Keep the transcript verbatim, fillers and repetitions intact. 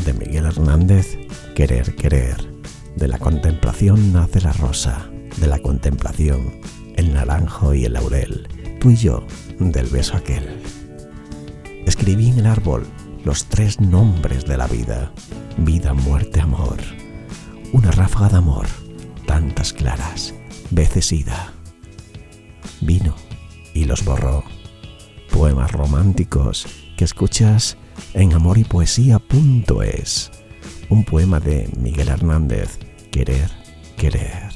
De Miguel Hernández, Querer, querer. De la contemplación nace la rosa, de la contemplación el naranjo y el laurel, tú y yo, del beso aquel. Escribí en el árbol los tres nombres de la vida: vida, muerte, amor. Una ráfaga de amor, tantas claras, veces ida. Vino y los borró. Poemas románticos que escuchas en amor y poesía punto es. Un poema de Miguel Hernández, Querer, querer.